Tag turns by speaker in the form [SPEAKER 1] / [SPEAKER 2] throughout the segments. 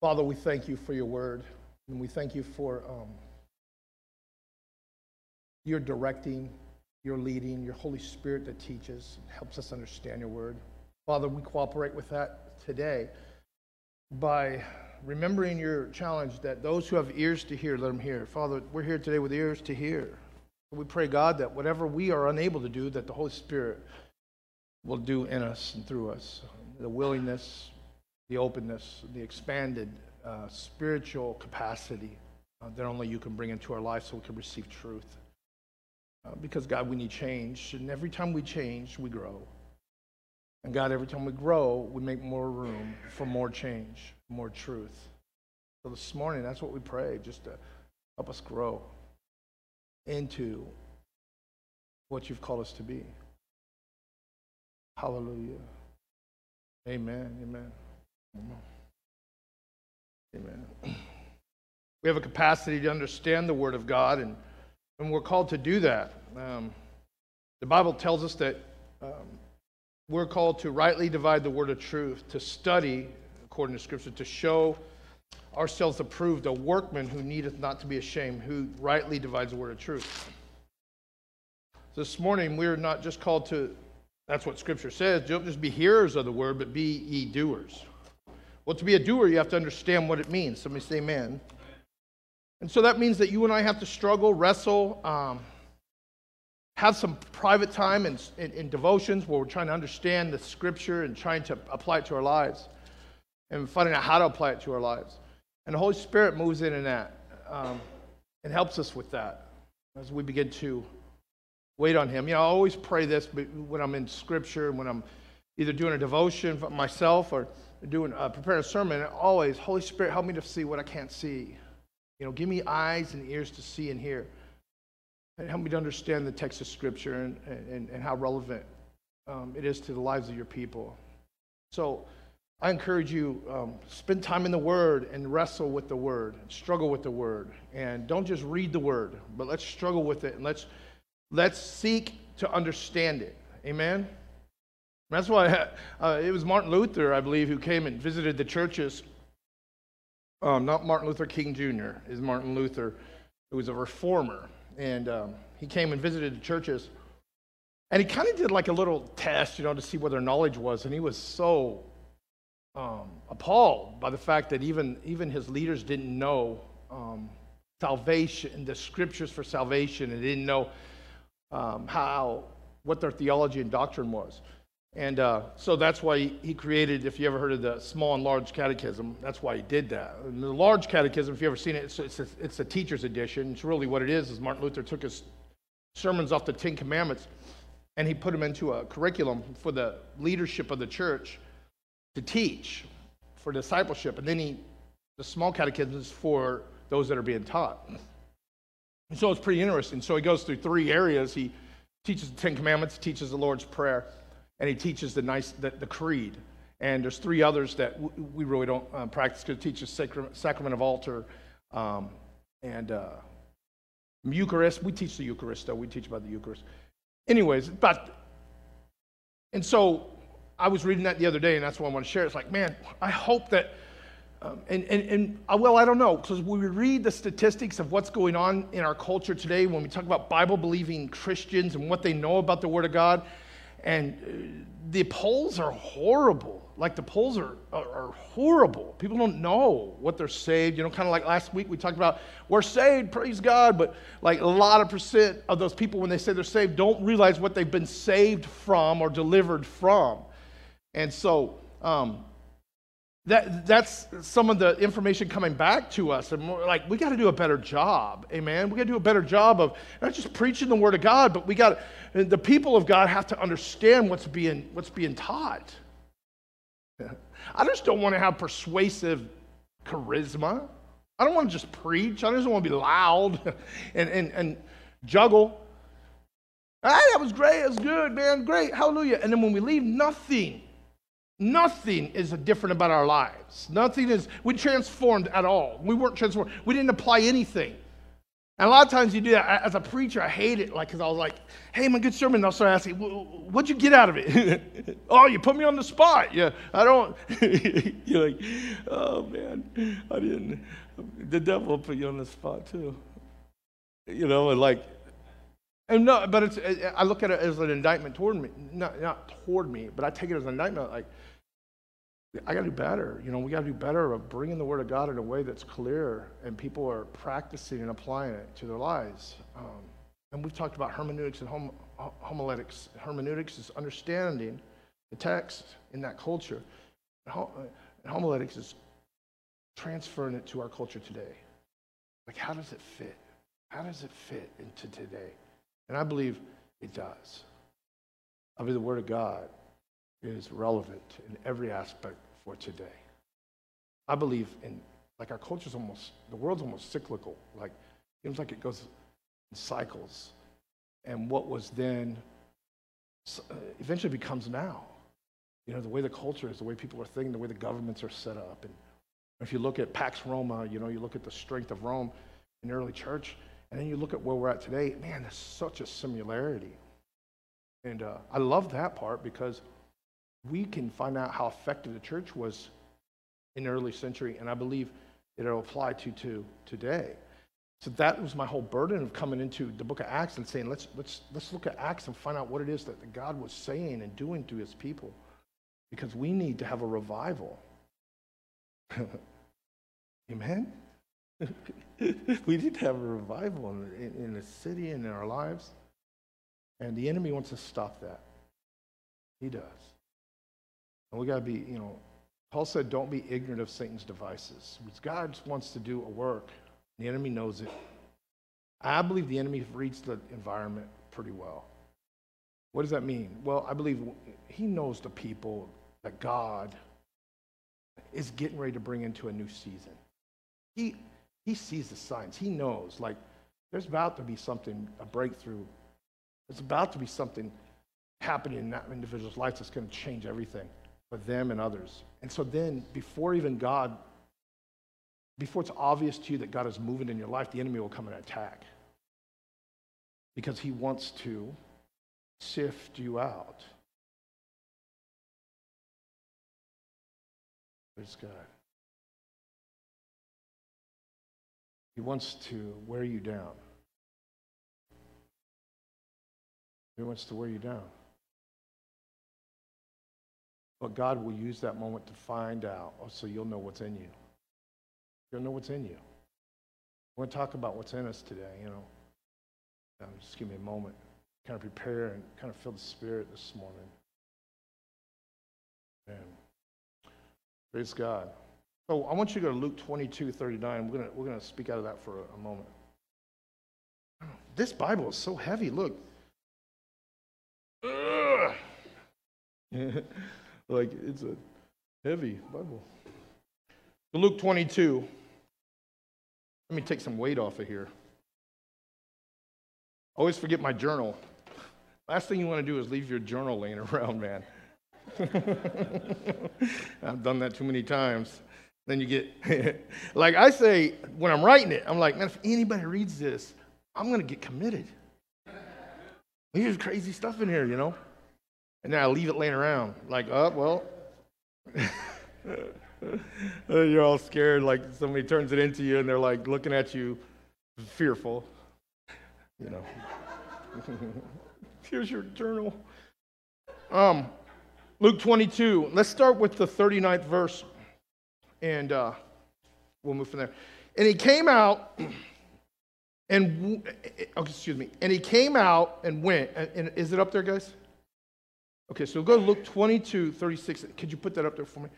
[SPEAKER 1] Father, we thank you for your word, and we thank you for your directing, your leading, your Holy Spirit that teaches, helps us understand your word. Father, we cooperate with that today by remembering your challenge that those who have ears to hear, let them hear. Father, we're here today with ears to hear. We pray, God, that whatever we are unable to do, that the Holy Spirit will do in us and through us. The willingness, the openness, the expanded spiritual capacity that only you can bring into our life so we can receive truth. Because, God, we need change. And every time we change, we grow. And, God, every time we grow, we make more room for more change, more truth. So this morning, that's what we pray, just to help us grow into what you've called us to be. Hallelujah. Amen. Amen. Amen. We have a capacity to understand the Word of God, and we're called to do that. The Bible tells us that we're called to rightly divide the word of truth, to study, according to Scripture, to show ourselves approved, a workman who needeth not to be ashamed, who rightly divides the word of truth. This morning, we're not just called to, that's what Scripture says, don't just be hearers of the word, but be ye doers. Well, to be a doer, you have to understand what it means. Somebody say amen. And so that means that you and I have to struggle, wrestle, have some private time in devotions where we're trying to understand the Scripture and trying to apply it to our lives and finding out how to apply it to our lives. And the Holy Spirit moves in that and helps us with that as we begin to wait on Him. You know, I always pray this when I'm in Scripture, when I'm either doing a devotion for myself or preparing a sermon, always, Holy Spirit, help me to see what I can't see. You know, give me eyes and ears to see and hear. And help me to understand the text of Scripture and how relevant it is to the lives of your people. So I encourage you, spend time in the Word and wrestle with the Word, struggle with the Word. And don't just read the Word, but let's struggle with it and let's seek to understand it. Amen? That's why it was Martin Luther, I believe, who came and visited the churches. Not Martin Luther King Jr. is Martin Luther, who was a reformer. And he came and visited the churches. And he kind of did like a little test, to see what their knowledge was. And he was so appalled by the fact that even his leaders didn't know salvation, the Scriptures for salvation, and didn't know what their theology and doctrine was. And so that's why he created, if you ever heard of the Small and Large Catechism, that's why he did that. And the Large Catechism, if you've ever seen it, it's a teacher's edition. It's really what it is Martin Luther took his sermons off the Ten Commandments and he put them into a curriculum for the leadership of the church to teach, for discipleship. And then the Small Catechism is for those that are being taught. And so it's pretty interesting. So he goes through three areas. He teaches the Ten Commandments, teaches the Lord's Prayer, and he teaches the creed. And there's three others that we really don't practice, because it teaches sacrament of altar and Eucharist. We teach the Eucharist, though. We teach about the Eucharist. Anyways, and so I was reading that the other day, and that's what I want to share. It's like, man, I hope that, I don't know, because when we read the statistics of what's going on in our culture today, when we talk about Bible-believing Christians and what they know about the Word of God, and the polls are horrible. Like, the polls are horrible. People don't know what they're saved. Kind of like last week we talked about, we're saved, praise God. But like a lot of percent of those people, when they say they're saved, don't realize what they've been saved from or delivered from. And so that's some of the information coming back to us. And we're like, we got to do a better job, amen? We got to do a better job of not just preaching the Word of God, but the people of God have to understand what's being taught. I just don't want to have persuasive charisma. I don't want to just preach. I just don't want to be loud and juggle. Hey, that was great. It was good, man. Great. Hallelujah. And then when we leave, nothing is different about our lives. We transformed at all. We weren't transformed. We didn't apply anything. And a lot of times you do that. As a preacher, I hate it, like, because I was like, hey, my good sermon. And I'll start asking, what'd you get out of it? Oh, you put me on the spot. Yeah, I don't. You're like, oh, man, I didn't. The devil will put you on the spot, too. You know, and no, but I look at it as an indictment toward me. Not toward me, but I take it as an indictment, like, I got to do better. You know, we got to do better of bringing the Word of God in a way that's clear and people are practicing and applying it to their lives. And we've talked about hermeneutics and homiletics. Hermeneutics is understanding the text in that culture. And homiletics is transferring it to our culture today. Like, how does it fit? How does it fit into today? And I believe it does. I believe the Word of God is relevant in every aspect for today. I believe in, like, our culture's the world's almost cyclical. Like, it seems like it goes in cycles. And what was then eventually becomes now. You know, the way the culture is, the way people are thinking, the way the governments are set up. And if you look at Pax Roma, you know, you look at the strength of Rome in the early church, and then you look at where we're at today, man, there's such a similarity. And I love that part because we can find out how effective the church was in the early century, and I believe it'll apply to today. So that was my whole burden of coming into the book of Acts and saying, let's look at Acts and find out what it is that God was saying and doing to his people, because we need to have a revival. Amen? We need to have a revival in the city and in our lives, and the enemy wants to stop that. He does. And we got to be, you know, Paul said, don't be ignorant of Satan's devices. God wants to do a work. The enemy knows it. I believe the enemy reads the environment pretty well. What does that mean? Well, I believe he knows the people that God is getting ready to bring into a new season. He sees the signs. He knows, like, there's about to be something, a breakthrough. There's about to be something happening in that individual's life that's going to change everything for them and others. And so then, before it's obvious to you that God is moving in your life, the enemy will come and attack. Because he wants to sift you out. Praise God. He wants to wear you down. He wants to wear you down. But God will use that moment to find out, so you'll know what's in you. You'll know what's in you. We're going to talk about what's in us today, you know. Just give me a moment. Kind of prepare and kind of feel the Spirit this morning. And praise God. So I want you to go to Luke 22:39. We're gonna speak out of that for a moment. This Bible is so heavy. Look. Like, it's a heavy Bible. So Luke 22. Let me take some weight off of here. I always forget my journal. Last thing you want to do is leave your journal laying around, man. I've done that too many times. Then you get, like I say, when I'm writing it, I'm like, man, if anybody reads this, I'm going to get committed. There's crazy stuff in here, you know? And then I leave it laying around, like, oh, well. You're all scared, like somebody turns it into you and they're like looking at you fearful, you know. Here's your journal. Luke 22. Let's start with the 39th verse, and we'll move from there. And he came out, and And he came out and went. And is it up there, guys? Okay, so go to Luke 22:36. Could you put that up there for me?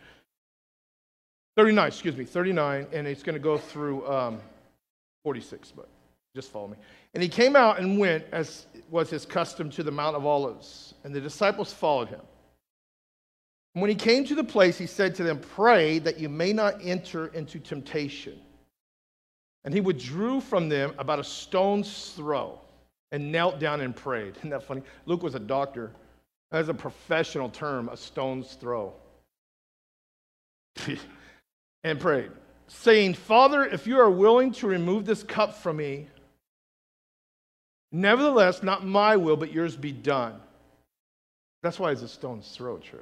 [SPEAKER 1] 39, and it's going to go through 46, but just follow me. And he came out and went, as was his custom, to the Mount of Olives, and the disciples followed him. And when he came to the place, he said to them, "Pray that you may not enter into temptation." And he withdrew from them about a stone's throw and knelt down and prayed. Isn't that funny? Luke was a doctor. That's a professional term, a stone's throw. And prayed, saying, "Father, if you are willing to remove this cup from me, Nevertheless, not my will, but yours be done. That's why it's a stone's throw, church.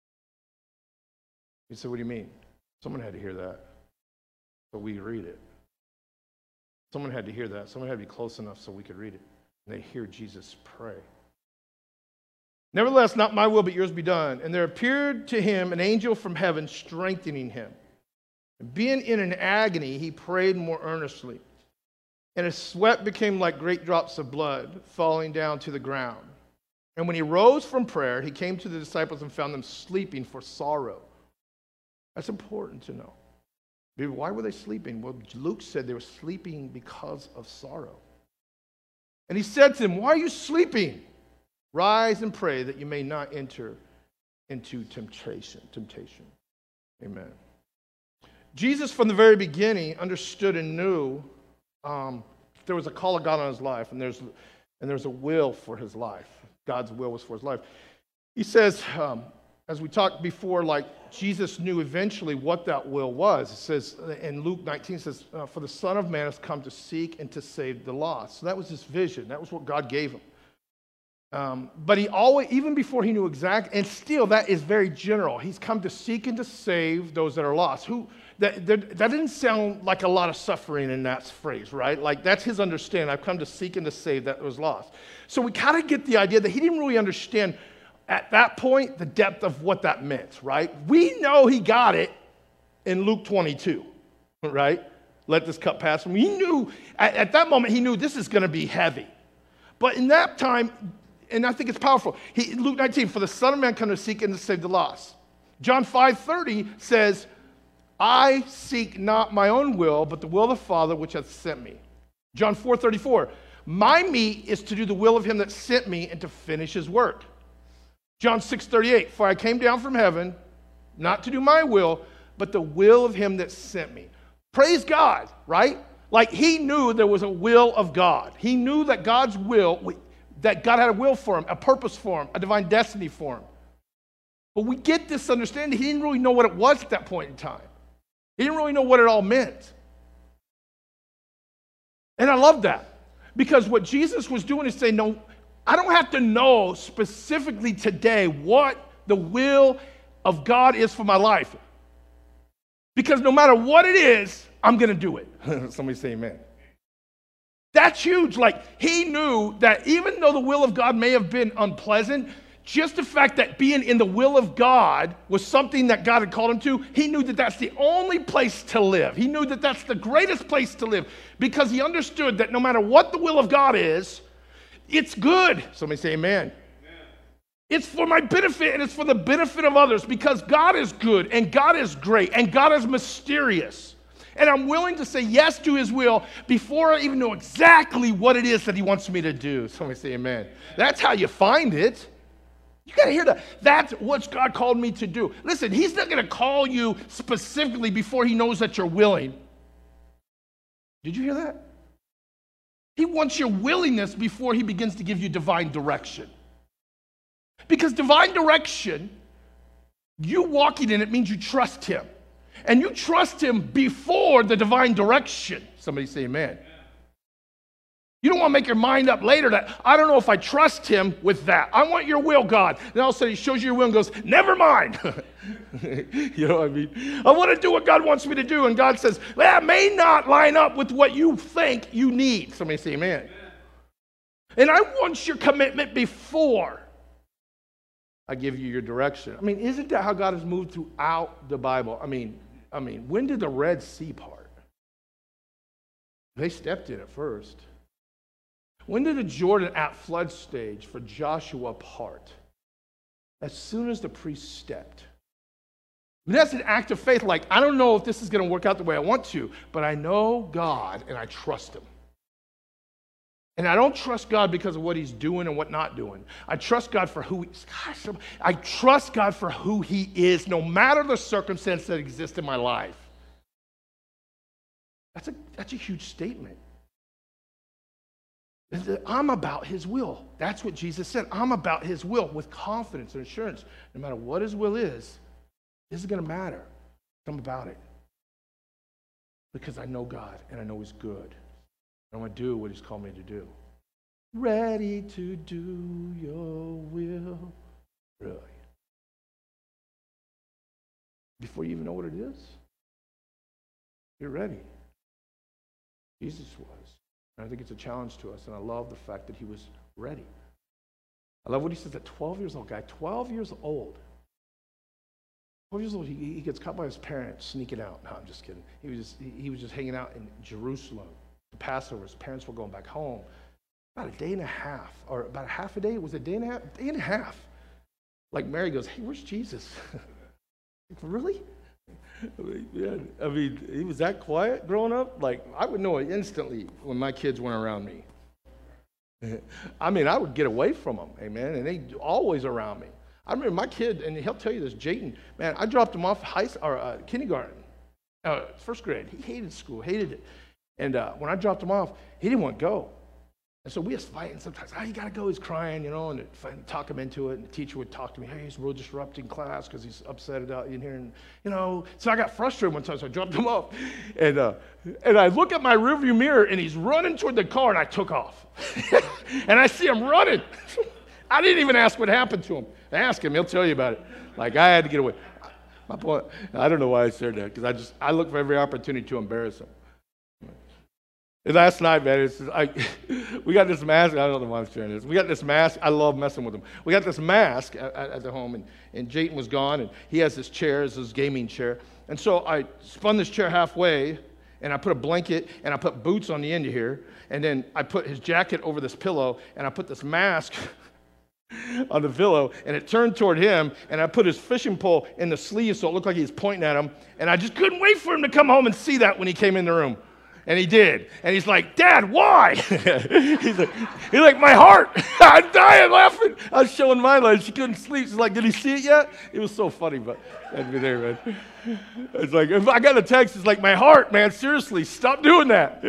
[SPEAKER 1] You say, what do you mean? Someone had to hear that, so we read it. Someone had to hear that. Someone had to be close enough so we could read it. And they hear Jesus pray. Nevertheless, not my will, but yours be done. And there appeared to him an angel from heaven strengthening him. And being in an agony, he prayed more earnestly. And his sweat became like great drops of blood falling down to the ground. And when he rose from prayer, he came to the disciples and found them sleeping for sorrow. That's important to know. Why were they sleeping? Well, Luke said they were sleeping because of sorrow. And he said to them, why are you sleeping? Rise and pray that you may not enter into temptation. Amen. Jesus, from the very beginning, understood and knew there was a call of God on his life, and there's a will for his life. God's will was for his life. He says, as we talked before, like Jesus knew eventually what that will was. It says in Luke 19, it says, for the Son of Man has come to seek and to save the lost. So that was his vision. That was what God gave him. But he always, even before he knew exact, and still that is very general. He's come to seek and to save those that are lost. That didn't sound like a lot of suffering in that phrase, right? Like that's his understanding. I've come to seek and to save that was lost. So we kind of get the idea that he didn't really understand at that point the depth of what that meant, right? We know he got it in Luke 22, right? Let this cup pass from me. He knew, at that moment, he knew this is going to be heavy. But in that time, and I think it's powerful, Luke 19, for the Son of Man come to seek and to save the lost. John 5:30 says, I seek not my own will, but the will of the Father which hath sent me. John 4:34, my meat is to do the will of him that sent me and to finish his work. John 6:38, for I came down from heaven, not to do my will, but the will of him that sent me. Praise God, right? Like he knew there was a will of God. He knew that God's will, that God had a will for him, a purpose for him, a divine destiny for him. But we get this understanding. He didn't really know what it was at that point in time. He didn't really know what it all meant. And I love that. Because what Jesus was doing is saying, no, I don't have to know specifically today what the will of God is for my life. Because no matter what it is, I'm going to do it. Somebody say amen. That's huge. Like he knew that even though the will of God may have been unpleasant, just the fact that being in the will of God was something that God had called him to, he knew that that's the only place to live. He knew that that's the greatest place to live because he understood that no matter what the will of God is, it's good. Somebody say amen. It's for my benefit and it's for the benefit of others because God is good and God is great and God is mysterious. And I'm willing to say yes to his will before I even know exactly what it is that he wants me to do. Somebody say amen. That's how you find it. You got to hear that. That's what God called me to do. Listen, he's not going to call you specifically before he knows that you're willing. Did you hear that? He wants your willingness before he begins to give you divine direction. Because divine direction, you walking in it means you trust him. And you trust him before the divine direction. Somebody say amen. You don't want to make your mind up later that, I don't know if I trust him with that. I want your will, God. And all of a sudden he shows you your will and goes, never mind. You know what I mean? I want to do what God wants me to do. And God says, that may not line up with what you think you need. Somebody say amen. And I want your commitment before I give you your direction. I mean, isn't that how God has moved throughout the Bible? I mean, when did the Red Sea part? They stepped in it first. When did the Jordan at flood stage for Joshua part? As soon as the priest stepped. I mean, that's an act of faith. Like, I don't know if this is going to work out the way I want to, but I know God and I trust him. And I don't trust God because of what he's doing and what not doing. I trust God for who he is. Gosh, I trust God for who he is, no matter the circumstance that exists in my life. That's a huge statement. I'm about his will. That's what Jesus said. I'm about his will with confidence and assurance. No matter what his will is, this is going to matter. I'm about it. Because I know God and I know he's good. I want to do what he's called me to do. ready to do your will. Really? Before you even know what it is, you're ready. Jesus was. And I think it's a challenge to us, and I love the fact that he was ready. I love what he says at 12 years old, guy, 12 years old. 12 years old, he gets caught by his parents sneaking out. No, I'm just kidding. He was just hanging out in Jerusalem. The Passover, his parents were going back home. About a day and a half, or about a half a day. Was it a day and a half? Day and a half. Like Mary goes, hey, where's Jesus? Like, really? I mean, he was that quiet growing up. Like, I would know it instantly when my kids weren't around me. I mean, I would get away from them, amen, and they always around me. I remember my kid, and he'll tell you this, Jayton, man, I dropped him off kindergarten, first grade. He hated school, hated it. And when I dropped him off, he didn't want to go. And so we was fighting sometimes. You got to go. He's crying, and talk him into it. And the teacher would talk to me. Hey, he's real disrupting class because he's upset about in here. And, so I got frustrated one time, so I dropped him off. And I look at my rearview mirror, and he's running toward the car, and I took off. And I see him running. I didn't even ask what happened to him. Ask him. He'll tell you about it. Like, I had to get away. My point, I don't know why I said that, because I look for every opportunity to embarrass him. And last night, man, we got this mask. I don't know why I'm sharing this. We got this mask. I love messing with him. We got this mask at the home, and Jayton was gone, and he has this chair, his gaming chair. And so I spun this chair halfway, and I put a blanket, and I put boots on the end of here, and then I put his jacket over this pillow, and I put this mask on the pillow, and it turned toward him, and I put his fishing pole in the sleeve so it looked like he was pointing at him, and I just couldn't wait for him to come home and see that when he came in the room. And he did. And he's like, Dad, why? he's like, my heart. I'm dying laughing. I was showing my light. She couldn't sleep. She's like, did he see it yet? It was so funny, but that'd be there, man. It's like, if I got a text, it's like, my heart, man, seriously, stop doing that.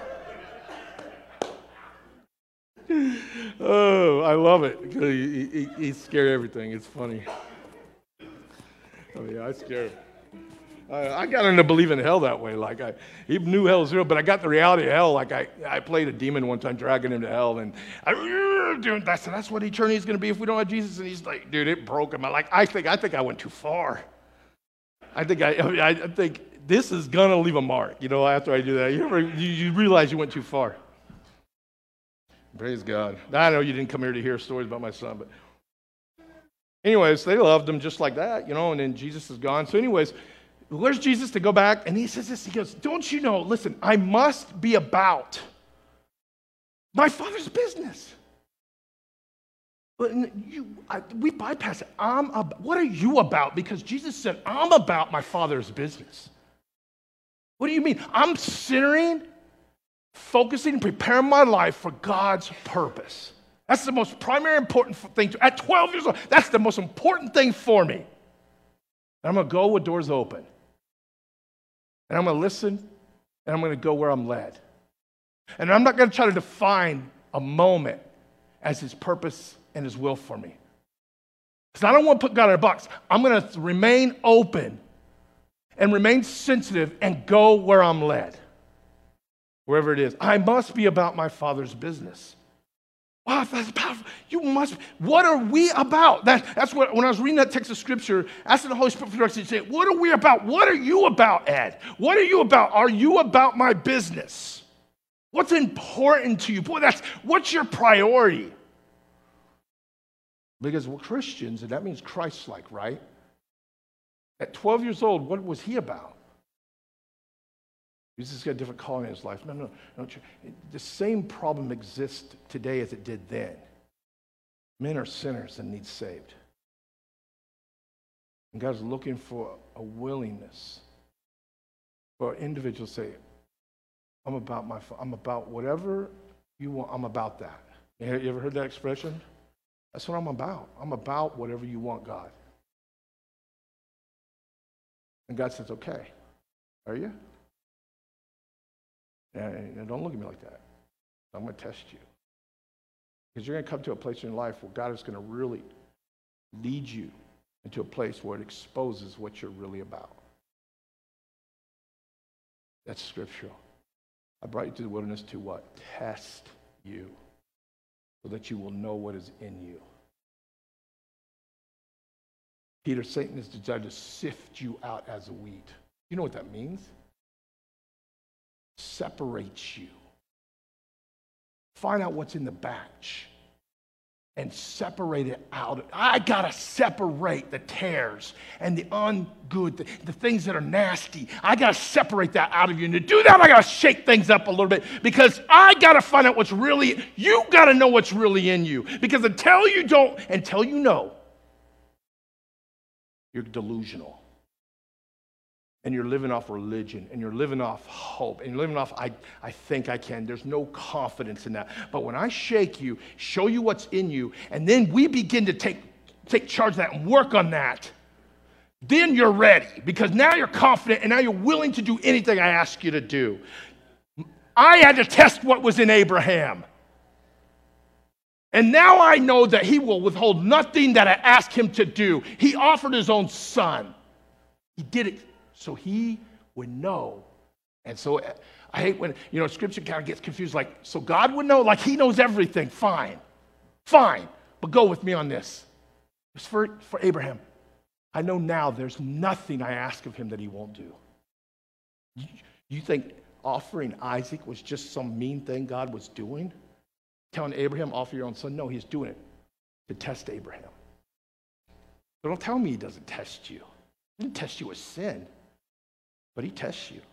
[SPEAKER 1] Oh, I love it. He's scared of everything. It's funny. Oh, yeah, I scare him. I got into believing in hell that way. Like, I even knew hell was real, but I got the reality of hell. Like, I played a demon one time, dragging him to hell, and that's what eternity is going to be if we don't have Jesus. And he's like, dude, it broke him. I think I went too far. I think this is going to leave a mark, after I do that. You realize you went too far. Praise God. I know you didn't come here to hear stories about my son, but anyways, they loved him just like that, and then Jesus is gone. So anyways, where's Jesus to go back? And he says this, he goes, don't you know, listen, I must be about my Father's business. But we bypass it. What are you about? Because Jesus said, I'm about my Father's business. What do you mean? I'm centering, focusing, preparing my life for God's purpose. That's the most primary important thing. At 12 years old, that's the most important thing for me. And I'm going to go with doors open. And I'm going to listen, and I'm going to go where I'm led. And I'm not going to try to define a moment as his purpose and his will for me. Because I don't want to put God in a box. I'm going to remain open and remain sensitive and go where I'm led. Wherever it is. I must be about my Father's business. Wow, that's powerful. You must. What are we about? That's what, when I was reading that text of Scripture, asking the Holy Spirit for direction, saying, what are we about? What are you about, Ed? What are you about? Are you about my business? What's important to you? Boy, what's your priority? Because we're Christians, and that means Christ-like, right? At 12 years old, what was he about? Jesus got a different calling in his life. No. The same problem exists today as it did then. Men are sinners and need saved. And God's looking for a willingness for individuals to say, I'm about whatever you want, I'm about that. You ever heard that expression? That's what I'm about. I'm about whatever you want, God. And God says, okay, are you? And don't look at me like that. I'm going to test you. Because you're going to come to a place in your life where God is going to really lead you into a place where it exposes what you're really about. That's scriptural. I brought you to the wilderness to what? Test you. so that you will know what is in you. Peter, Satan is desired to sift you out as a wheat. You know what that means? Separates you. Find out what's in the batch and separate it out. I got to separate the tares and the ungood, the things that are nasty. I got to separate that out of you. And to do that, I got to shake things up a little bit because I got to find out what's really, you got to know what's really in you. Because until you know, you're delusional. And you're living off religion, and you're living off hope, and you're living off, I think I can. There's no confidence in that. But when I shake you, show you what's in you, and then we begin to take charge of that and work on that, then you're ready. Because now you're confident, and now you're willing to do anything I ask you to do. I had to test what was in Abraham. And now I know that he will withhold nothing that I asked him to do. He offered his own son. He did it so he would know. And so I hate when, Scripture kind of gets confused. Like, so God would know, like he knows everything. Fine. But go with me on this. It's for Abraham. I know now there's nothing I ask of him that he won't do. You think offering Isaac was just some mean thing God was doing? Telling Abraham, offer your own son? No, he's doing it to test Abraham. So don't tell me he doesn't test you. He didn't test you with sin, but he tests you.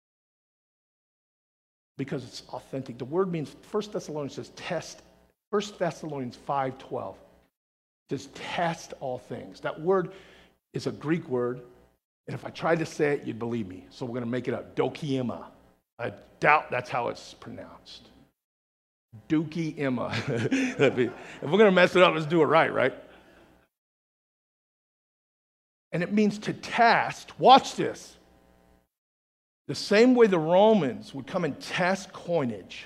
[SPEAKER 1] Because it's authentic. The word means, 1 Thessalonians says test. 1 Thessalonians 5:12 says test all things. That word is a Greek word, and if I tried to say it, you'd believe me. So we're going to make it up. Dokiema. I doubt that's how it's pronounced. Dokiema. If we're going to mess it up, let's do it right? And it means to test. Watch this. The same way the Romans would come and test coinage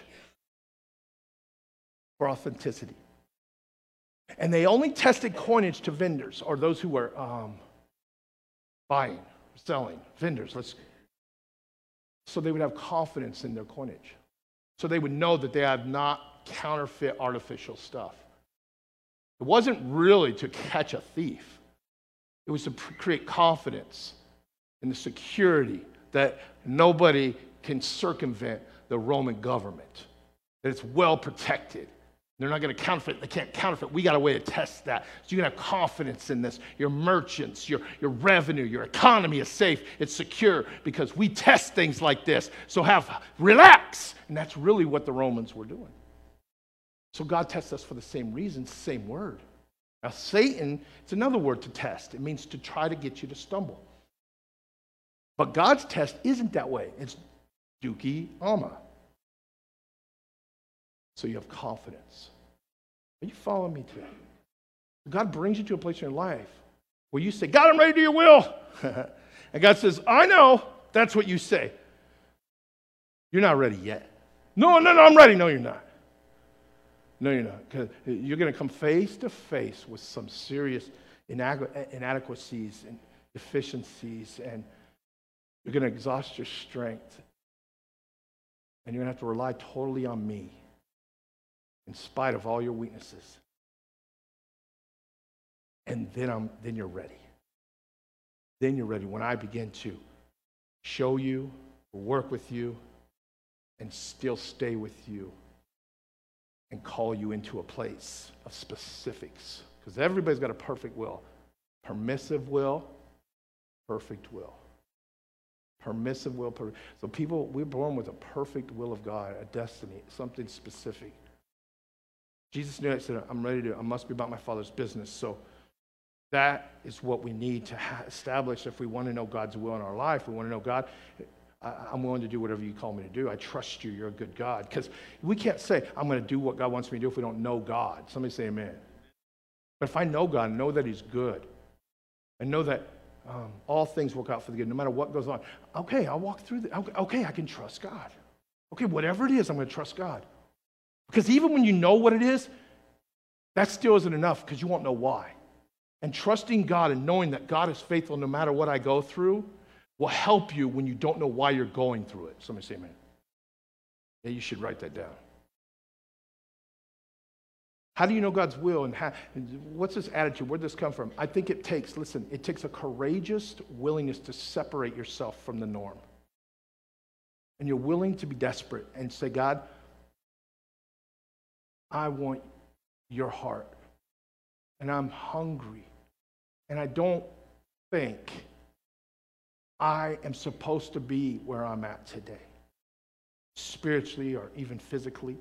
[SPEAKER 1] for authenticity. And they only tested coinage to vendors or those who were buying, selling, vendors. So they would have confidence in their coinage. So they would know that they had not counterfeit artificial stuff. It wasn't really to catch a thief. It was to create confidence in the security that nobody can circumvent the Roman government, that it's well protected. They're not going to counterfeit. They can't counterfeit. We got a way to test that. So you can have confidence in this. Your merchants, your revenue, your economy is safe. It's secure because we test things like this. So relax. And that's really what the Romans were doing. So God tests us for the same reasons, same word. Now Satan, it's another word to test. It means to try to get you to stumble. But God's test isn't that way. It's duki ama. So you have confidence. Are you following me today? God brings you to a place in your life where you say, God, I'm ready to do your will. And God says, I know. That's what you say. You're not ready yet. No, I'm ready. No, you're not. No, you're not. Because you're going to come face to face with some serious inadequacies and deficiencies, and you're going to exhaust your strength. And you're going to have to rely totally on me in spite of all your weaknesses. And then you're ready. Then you're ready when I begin to show you, work with you, and still stay with you and call you into a place of specifics. Because everybody's got a perfect will. Permissive will, perfect will. Permissive will. So people, we're born with a perfect will of God, a destiny, something specific. Jesus knew it, said, I must be about my Father's business. So that is what we need to establish if we want to know God's will in our life. We want to know, God, I'm willing to do whatever you call me to do. I trust you. You're a good God. Because we can't say, I'm going to do what God wants me to do if we don't know God. Somebody say amen. But if I know God, know that he's good, and know that all things work out for the good, no matter what goes on. Okay, I'll walk through okay, I can trust God. Okay, whatever it is, I'm going to trust God. Because even when you know what it is, that still isn't enough because you won't know why. And trusting God and knowing that God is faithful no matter what I go through will help you when you don't know why you're going through it. Somebody say amen. Yeah, you should write that down. How do you know God's will, and what's this attitude? Where'd this come from? I think it takes a courageous willingness to separate yourself from the norm. And you're willing to be desperate and say, God, I want your heart. And I'm hungry. And I don't think I am supposed to be where I'm at today, spiritually or even physically.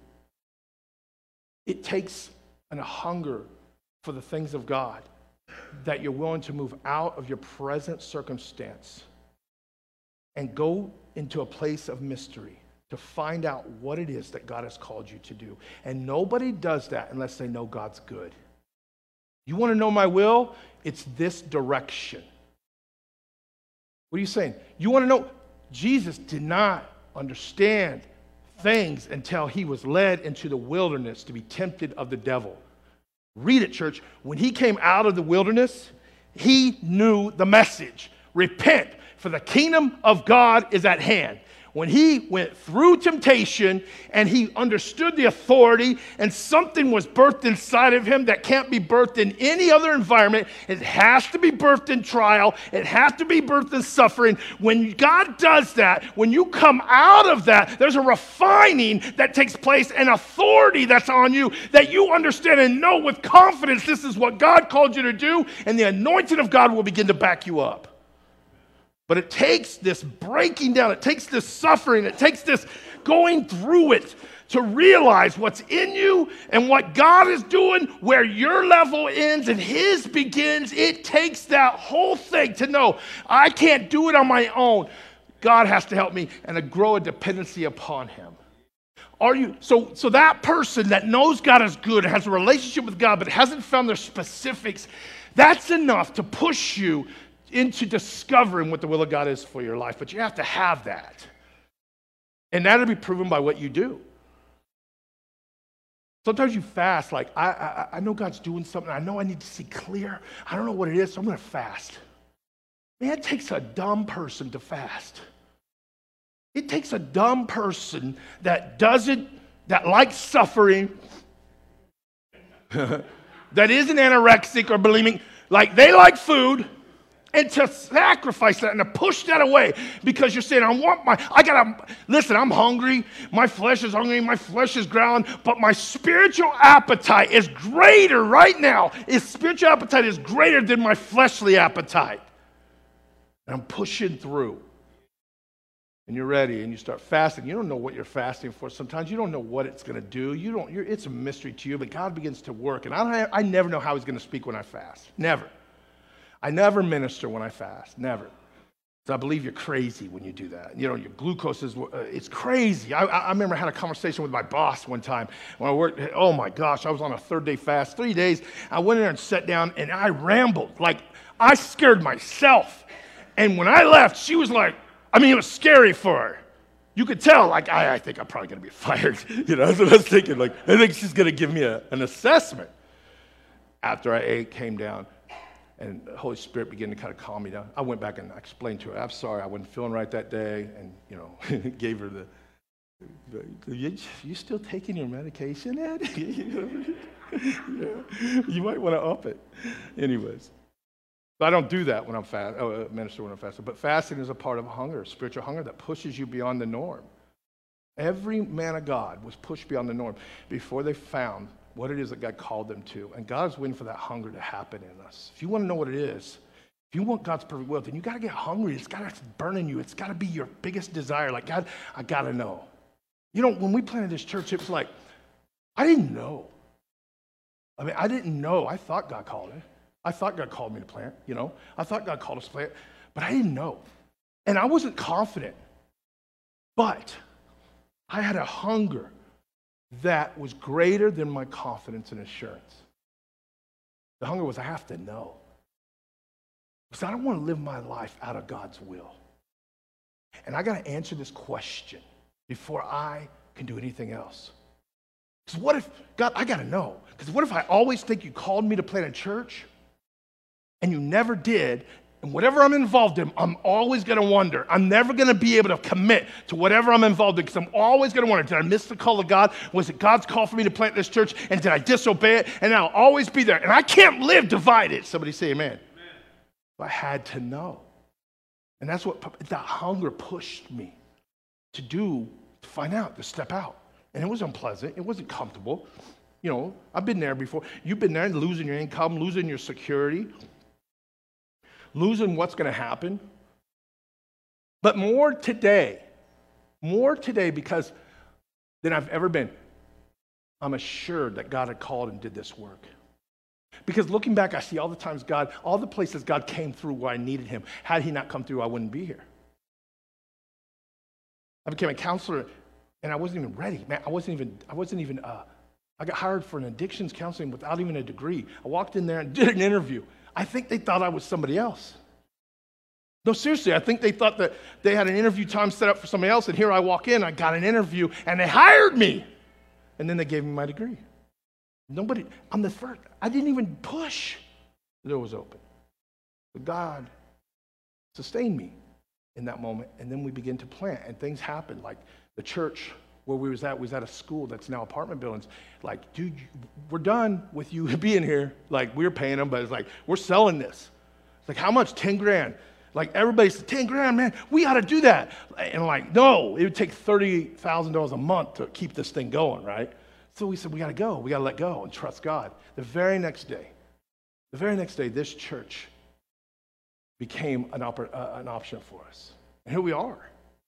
[SPEAKER 1] It takes a hunger for the things of God that you're willing to move out of your present circumstance and go into a place of mystery to find out what it is that God has called you to do. And nobody does that unless they know God's good. You want to know my will? It's this direction. What are you saying? You want to know? Jesus did not understand things until he was led into the wilderness to be tempted of the devil. Read it, church. When he came out of the wilderness, he knew the message. Repent, for the kingdom of God is at hand. When he went through temptation and he understood the authority and something was birthed inside of him that can't be birthed in any other environment, it has to be birthed in trial, it has to be birthed in suffering. When God does that, when you come out of that, there's a refining that takes place, an authority that's on you that you understand and know with confidence this is what God called you to do, and the anointing of God will begin to back you up. But it takes this breaking down, it takes this suffering, it takes this going through it to realize what's in you and what God is doing, where your level ends and his begins. It takes that whole thing to know I can't do it on my own. God has to help me, and to grow a dependency upon him. Are you so that person that knows God is good, has a relationship with God, but hasn't found their specifics, that's enough to push you into discovering what the will of God is for your life. But you have to have that. And that'll be proven by what you do. Sometimes you fast, like, I know God's doing something. I know I need to see clear. I don't know what it is, so I'm going to fast. Man, it takes a dumb person to fast. It takes a dumb person that likes suffering, that isn't anorexic or bulimic, like they like food, and to sacrifice that and to push that away because you're saying, I'm hungry, my flesh is hungry, my flesh is growling, but my spiritual appetite is greater right now. Spiritual appetite is greater than my fleshly appetite. And I'm pushing through. And you're ready and you start fasting. You don't know what you're fasting for. Sometimes you don't know what it's going to do. It's a mystery to you, but God begins to work. And I never know how he's going to speak when I fast. Never. I never minister when I fast, never. So I believe you're crazy when you do that. You know, your glucose it's crazy. I remember I had a conversation with my boss one time when I worked. Oh my gosh, I was on a 3rd-day fast, 3 days. I went in there and sat down and I rambled. Like, I scared myself. And when I left, she was like, it was scary for her. You could tell, like, I think I'm probably going to be fired. You know, that's what I was thinking. Like, I think she's going to give me an assessment. After I ate, came down. And the Holy Spirit began to kind of calm me down. I went back and I explained to her, I'm sorry, I wasn't feeling right that day. And, gave her you still taking your medication, Ed? Yeah. You might want to up it. Anyways. But I don't do that when I'm minister when I'm fasting. But fasting is a part of hunger, spiritual hunger that pushes you beyond the norm. Every man of God was pushed beyond the norm before they found what it is that God called them to. And God's waiting for that hunger to happen in us. If you want to know what it is, if you want God's perfect will, then you got to get hungry. It's got to burn in you. It's got to be your biggest desire. Like, God, I got to know. You know, when we planted this church, it was like, I didn't know. I didn't know. I thought God called it. I thought God called me to plant, you know. I thought God called us to plant, but I didn't know. And I wasn't confident. But I had a hunger that was greater than my confidence and assurance. The hunger was, I have to know. Because I don't want to live my life out of God's will. And I got to answer this question before I can do anything else. Because what if, God, I got to know. Because what if I always think you called me to plant a church and you never did, And whatever I'm involved in, I'm always going to wonder. I'm never going to be able to commit to whatever I'm involved in because I'm always going to wonder, did I miss the call of God? Was it God's call for me to plant this church? And did I disobey it? And I'll always be there. And I can't live divided. Somebody say amen. Amen. I had to know. And that's what that hunger pushed me to do, to find out, to step out. And it was unpleasant. It wasn't comfortable. You know, I've been there before. You've been there losing your income, losing your security, losing what's going to happen. But more today because than I've ever been, I'm assured that God had called and did this work. Because looking back, I see all the times God, all the places God came through where I needed him. Had he not come through, I wouldn't be here. I became a counselor and I wasn't even ready. Man, I got hired for an addictions counseling without even a degree. I walked in there and did an interview. I think they thought I was somebody else. No, seriously, I think they thought that they had an interview time set up for somebody else, and here I walk in, I got an interview, and they hired me. And then they gave me my degree. I'm the first. I didn't even push. The door was open. But God sustained me in that moment, and then we began to plant, and things happened. Like the church where we was at a school that's now apartment buildings. Like, dude, we're done with you being here. Like, we're paying them, but it's like, we're selling this. It's like, how much? 10 grand. Like, everybody said, 10 grand, man, we ought to do that. And like, no, it would take $30,000 a month to keep this thing going, right? So we said, we got to go. We got to let go and trust God. The very next day, this church became an option for us. And here we are.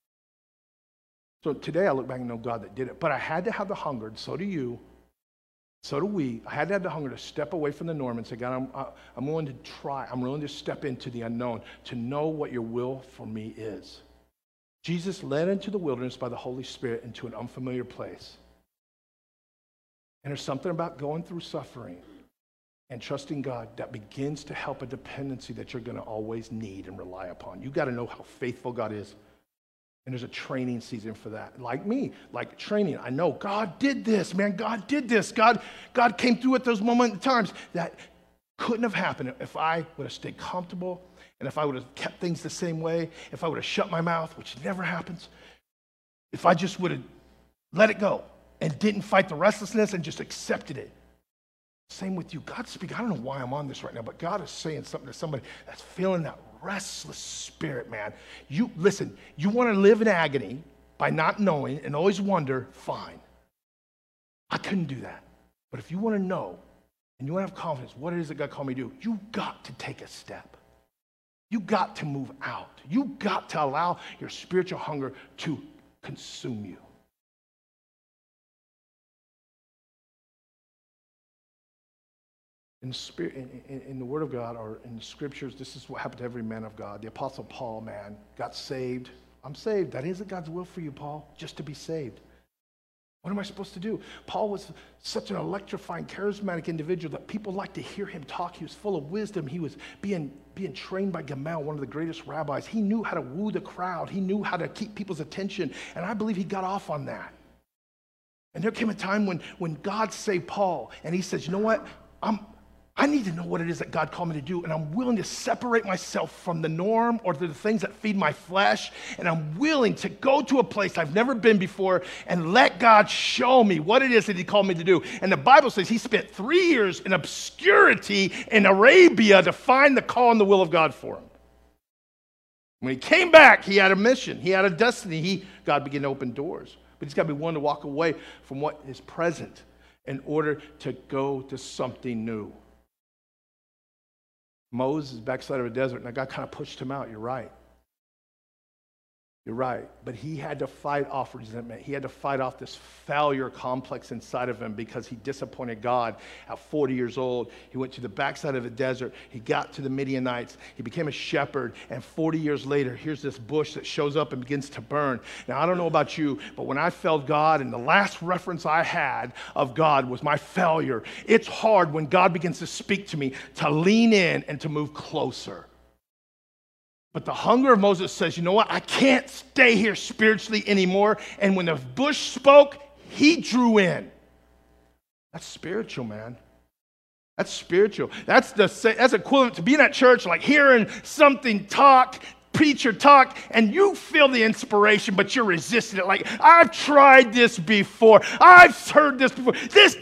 [SPEAKER 1] So today I look back and know God that did it. But I had to have the hunger, and so do you, so do we. I had to have the hunger to step away from the norm and say, God, I'm willing to try. I'm willing to step into the unknown to know what your will for me is. Jesus led into the wilderness by the Holy Spirit into an unfamiliar place. And there's something about going through suffering and trusting God that begins to help a dependency that you're going to always need and rely upon. You got to know how faithful God is. And there's a training season for that. Like me, like training. I know God did this, man. God did this. God came through at those moments and times that couldn't have happened if I would have stayed comfortable and if I would have kept things the same way, if I would have shut my mouth, which never happens, if I just would have let it go and didn't fight the restlessness and just accepted it. Same with you. God's speaking. I don't know why I'm on this right now, but God is saying something to somebody that's feeling that restless spirit, man. You listen, you want to live in agony by not knowing and always wonder, fine. I couldn't do that. But if you want to know and you want to have confidence, what it is that God called me to do, you got to take a step. You got to move out. You got to allow your spiritual hunger to consume you. In the spirit, in the Word of God or in the Scriptures, this is what happened to every man of God. The Apostle Paul, man, got saved. I'm saved. That isn't God's will for you, Paul, just to be saved. What am I supposed to do? Paul was such an electrifying, charismatic individual that people liked to hear him talk. He was full of wisdom. He was being trained by Gamaliel, one of the greatest rabbis. He knew how to woo the crowd. He knew how to keep people's attention. And I believe he got off on that. And there came a time when God saved Paul, and he says, you know what? I need to know what it is that God called me to do, and I'm willing to separate myself from the norm or the things that feed my flesh, and I'm willing to go to a place I've never been before and let God show me what it is that he called me to do. And the Bible says he spent 3 years in obscurity in Arabia to find the call and the will of God for him. When he came back, he had a mission. He had a destiny. God began to open doors. But he's got to be willing to walk away from what is present in order to go to something new. Moses is backside of a desert, and God kind of pushed him out. You're right. You're right. But he had to fight off resentment. He had to fight off this failure complex inside of him because he disappointed God. At 40 years old, he went to the backside of the desert. He got to the Midianites. He became a shepherd. And 40 years later, here's this bush that shows up and begins to burn. Now, I don't know about you, but when I failed God, and the last reference I had of God was my failure, it's hard when God begins to speak to me to lean in and to move closer. But the hunger of Moses says, you know what? I can't stay here spiritually anymore. And when the bush spoke, he drew in. That's spiritual, man. That's spiritual. That's equivalent to being at church, like hearing something talk, preacher talk, and you feel the inspiration, but you're resisting it. Like, I've tried this before. I've heard this before.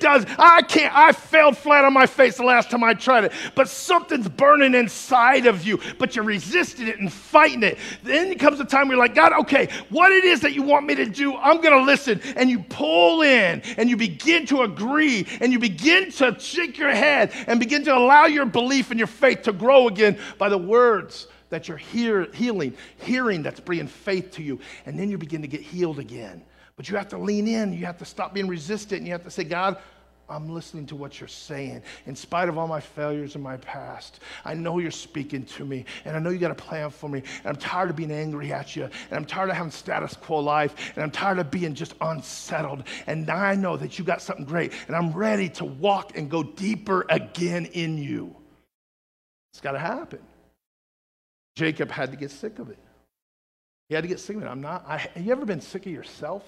[SPEAKER 1] I failed flat on my face the last time I tried it. But something's burning inside of you, but you're resisting it and fighting it. Then comes a time where you're like, God, okay, what it is that you want me to do, I'm going to listen. And you pull in, and you begin to agree, and you begin to shake your head, and begin to allow your belief and your faith to grow again by the words that you're hearing that's bringing faith to you. And then you begin to get healed again. But you have to lean in. You have to stop being resistant. And you have to say, God, I'm listening to what you're saying. In spite of all my failures in my past, I know you're speaking to me. And I know you got a plan for me. And I'm tired of being angry at you. And I'm tired of having status quo life. And I'm tired of being just unsettled. And now I know that you got something great. And I'm ready to walk and go deeper again in you. It's got to happen. Jacob had to get sick of it. He had to get sick of it. Have you ever been sick of yourself?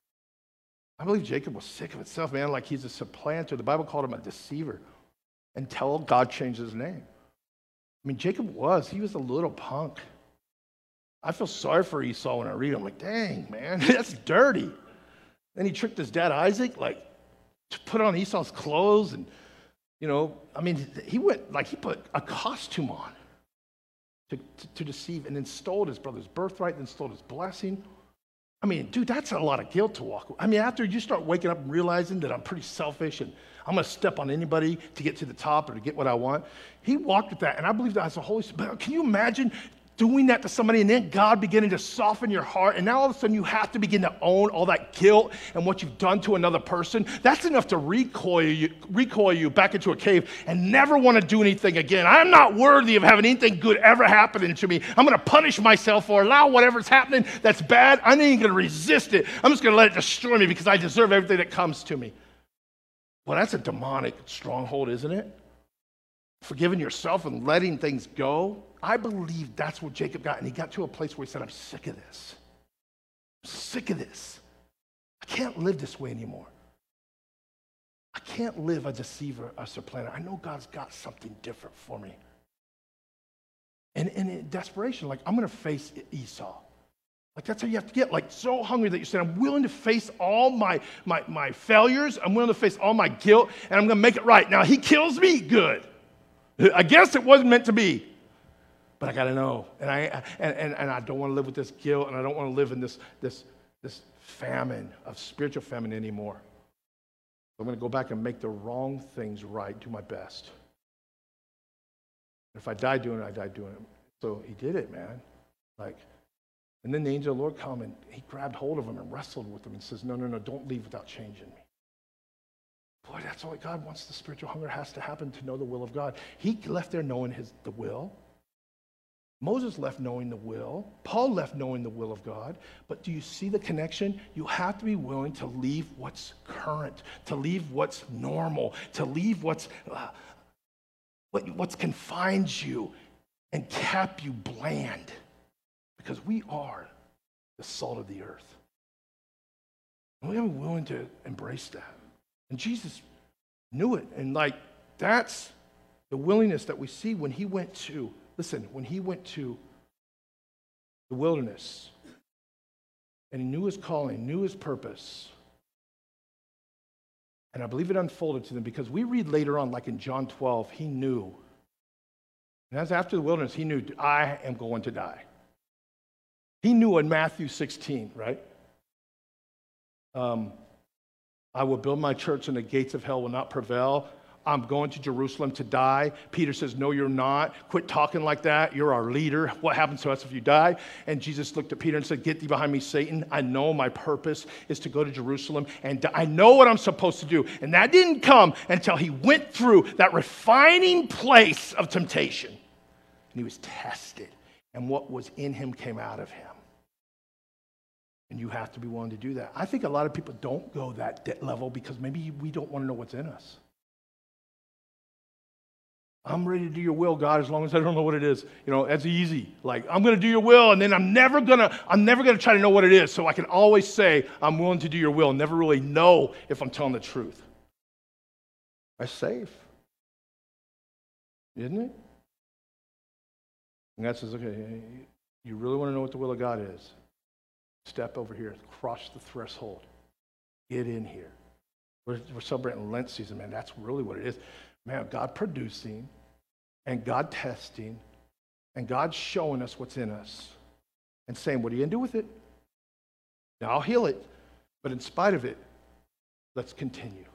[SPEAKER 1] I believe Jacob was sick of himself, man, like he's a supplanter. The Bible called him a deceiver until God changed his name. I mean, Jacob he was a little punk. I feel sorry for Esau when I read him. I'm like, dang, man, that's dirty. Then he tricked his dad, Isaac, like, to put on Esau's clothes. And, he put a costume on. To deceive and then stole his brother's birthright, then stole his blessing. I mean, dude, that's a lot of guilt to walk with. I mean, after you start waking up and realizing that I'm pretty selfish and I'm going to step on anybody to get to the top or to get what I want, he walked with that, and I believe that's the Holy Spirit. But can you imagine doing that to somebody and then God beginning to soften your heart, and now all of a sudden you have to begin to own all that guilt and what you've done to another person? That's enough to recoil you back into a cave and never want to do anything again. I'm not worthy of having anything good ever happening to me. I'm going to punish myself or allow whatever's happening that's bad. I'm not even going to resist it. I'm just going to let it destroy me because I deserve everything that comes to me. Well, that's a demonic stronghold, isn't it? Forgiving yourself and letting things go. I believe that's what Jacob got, and he got to a place where he said, I'm sick of this. I'm sick of this. I can't live this way anymore. I can't live a deceiver, a supplanter. I know God's got something different for me. And in desperation, like, I'm going to face Esau. Like, that's how you have to get, like, so hungry that you say, I'm willing to face all my failures. I'm willing to face all my guilt, and I'm going to make it right. Now, he kills me, good. I guess it wasn't meant to be. But I got to know, and I don't want to live with this guilt, and I don't want to live in this famine of spiritual famine anymore. I'm going to go back and make the wrong things right, do my best. If I die doing it, I die doing it. So he did it, man. And then the angel of the Lord came and he grabbed hold of him and wrestled with him and says, no, don't leave without changing me. Boy, that's all God wants. The spiritual hunger has to happen to know the will of God. He left there knowing the will. Moses left knowing the will. Paul left knowing the will of God. But do you see the connection? You have to be willing to leave what's current, to leave what's normal, to leave what's confined you and kept you bland. Because we are the salt of the earth. And we have to be willing to embrace that. And Jesus knew it. And that's the willingness that we see when he went to the wilderness, and he knew his calling, knew his purpose. And I believe it unfolded to them because we read later on, like in John 12, he knew. And as after the wilderness, he knew, I am going to die. He knew in Matthew 16, right? I will build my church and the gates of hell will not prevail. I'm going to Jerusalem to die. Peter says, no, you're not. Quit talking like that. You're our leader. What happens to us if you die? And Jesus looked at Peter and said, get thee behind me, Satan. I know my purpose is to go to Jerusalem, and I know what I'm supposed to do. And that didn't come until he went through that refining place of temptation. And he was tested, and what was in him came out of him. And you have to be willing to do that. I think a lot of people don't go that level because maybe we don't want to know what's in us. I'm ready to do your will, God, as long as I don't know what it is. That's easy. Like, I'm going to do your will, and then I'm never gonna try to know what it is, so I can always say I'm willing to do your will and never really know if I'm telling the truth. That's safe. Isn't it? And God says, okay, you really want to know what the will of God is? Step over here, cross the threshold, get in here. We're celebrating Lent season, man. That's really what it is. Man, God producing and God testing and God showing us what's in us and saying, what are you going to do with it? Now, I'll heal it, but in spite of it, let's continue.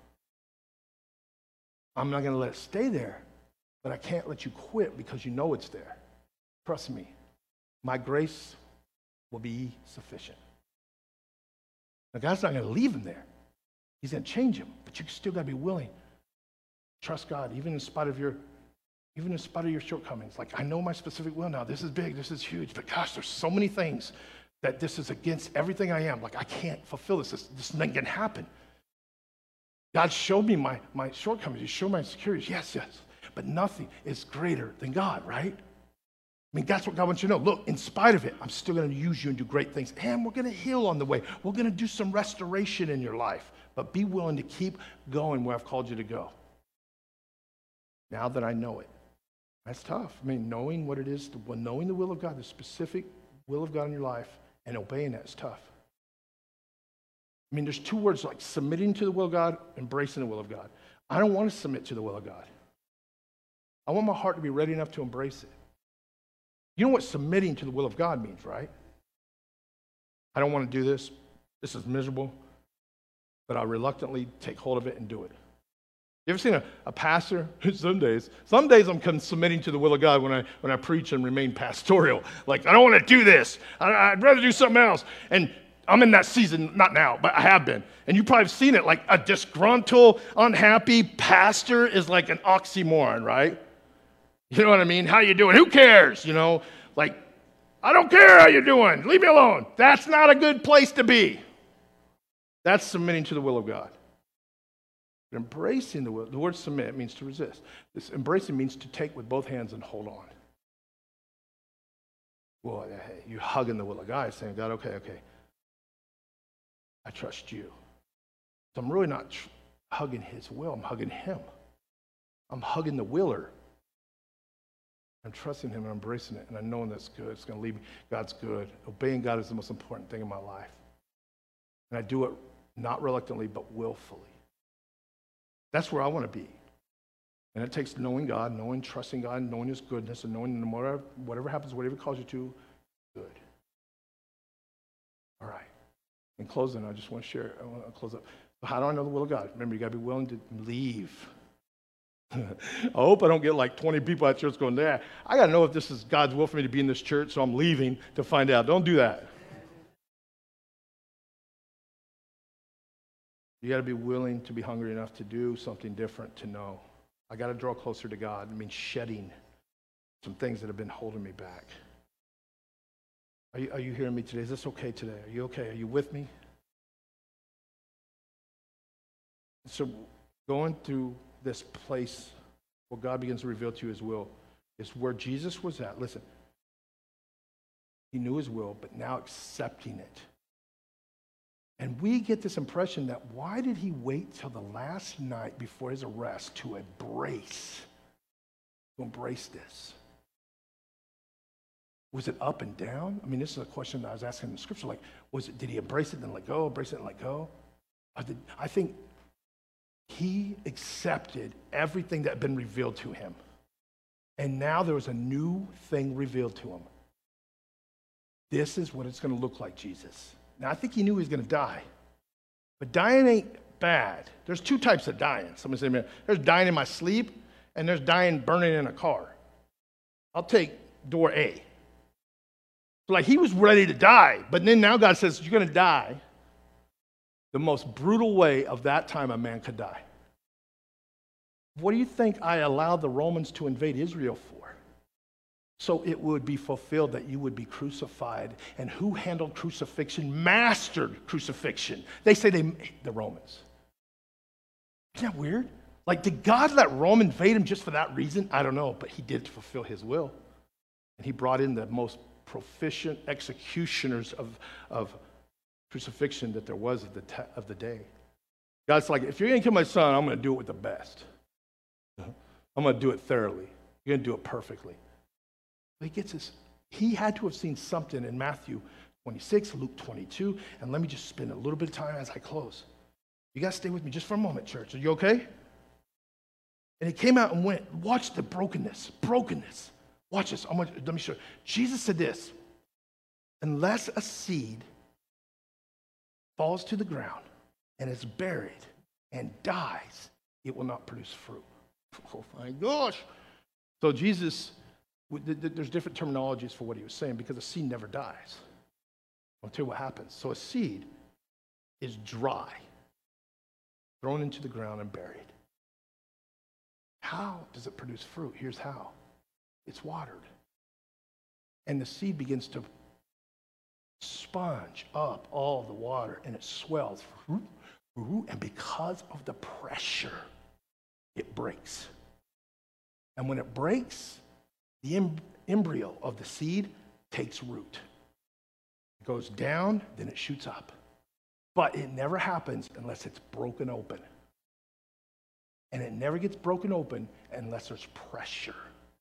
[SPEAKER 1] I'm not going to let it stay there, but I can't let you quit because you know it's there. Trust me, my grace will be sufficient. Now, God's not going to leave him there. He's going to change him, but you still got to be willing. Trust God, even in spite of your shortcomings. Like, I know my specific will now. This is big. This is huge. But gosh, there's so many things that this is against everything I am. Like, I can't fulfill this. This nothing can happen. God showed me my shortcomings. He showed my insecurities. Yes. But nothing is greater than God, right? I mean, that's what God wants you to know. Look, in spite of it, I'm still going to use you and do great things. And we're going to heal on the way. We're going to do some restoration in your life. But be willing to keep going where I've called you to go. Now that I know it. That's tough. I mean, knowing what it is, knowing the will of God, the specific will of God in your life, and obeying that is tough. I mean, there's two words like submitting to the will of God, embracing the will of God. I don't want to submit to the will of God. I want my heart to be ready enough to embrace it. You know what submitting to the will of God means, right? I don't want to do this. This is miserable. But I reluctantly take hold of it and do it. You ever seen a pastor? Some days I'm submitting to the will of God when I preach and remain pastoral. Like, I don't want to do this. I'd rather do something else. And I'm in that season, not now, but I have been. And you've probably seen it. Like, a disgruntled, unhappy pastor is like an oxymoron, right? You know what I mean? How you doing? Who cares? You know, like, I don't care how you're doing. Leave me alone. That's not a good place to be. That's submitting to the will of God. But embracing the will, the word submit means to resist. This embracing means to take with both hands and hold on. Well, hey, you're hugging the will of God, saying, God, okay, I trust you. So I'm really not hugging his will, I'm hugging him. I'm hugging the willer. I'm trusting him and embracing it, and I know that's good. It's going to lead me. God's good. Obeying God is the most important thing in my life. And I do it not reluctantly, but willfully. That's where I want to be. And it takes knowing God, trusting God, knowing his goodness, and knowing whatever happens, whatever he calls you to, good. All right. In closing, I just want to share, I want to close up. How do I know the will of God? Remember, you got to be willing to leave. I hope I don't get like 20 people at church going, I got to know if this is God's will for me to be in this church, so I'm leaving to find out. Don't do that. You got to be willing to be hungry enough to do something different, to know. I got to draw closer to God. It means shedding some things that have been holding me back. Are you hearing me today? Is this okay today? Are you okay? Are you with me? So going through this place where God begins to reveal to you his will is where Jesus was at. Listen, he knew his will, but now accepting it. And we get this impression that why did he wait till the last night before his arrest to embrace this? Was it up and down? I mean, this is a question that I was asking in the scripture. Like, did he embrace it and then let go, embrace it and let go? I think he accepted everything that had been revealed to him. And now there was a new thing revealed to him. This is what it's going to look like, Jesus. Now, I think he knew he was going to die. But dying ain't bad. There's two types of dying. Somebody say, man, there's dying in my sleep, and there's dying burning in a car. I'll take door A. So like, he was ready to die, but then now God says, you're going to die the most brutal way of that time a man could die. What do you think I allowed the Romans to invade Israel for? So it would be fulfilled that you would be crucified. And who handled crucifixion? Mastered crucifixion. They say the Romans. Isn't that weird? Like, did God let Rome invade him just for that reason? I don't know, but he did to fulfill his will. And he brought in the most proficient executioners of crucifixion that there was of the day. God's like, if you're going to kill my son, I'm going to do it with the best. I'm going to do it thoroughly. You're going to do it perfectly. But he had to have seen something in Matthew 26, Luke 22, and let me just spend a little bit of time as I close. You guys stay with me just for a moment, church. Are you okay? And he came out and went. Watch the brokenness. Watch this. Let me show you. Jesus said this, unless a seed falls to the ground and is buried and dies, it will not produce fruit. Oh my gosh. So Jesus, there's different terminologies for what he was saying because a seed never dies. I'll tell you what happens. So a seed is dry, thrown into the ground and buried. How does it produce fruit? Here's how. It's watered. And the seed begins to sponge up all the water, and it swells. And because of the pressure, it breaks. And when it breaks, the embryo of the seed takes root. It goes down, then it shoots up. But it never happens unless it's broken open. And it never gets broken open unless there's pressure.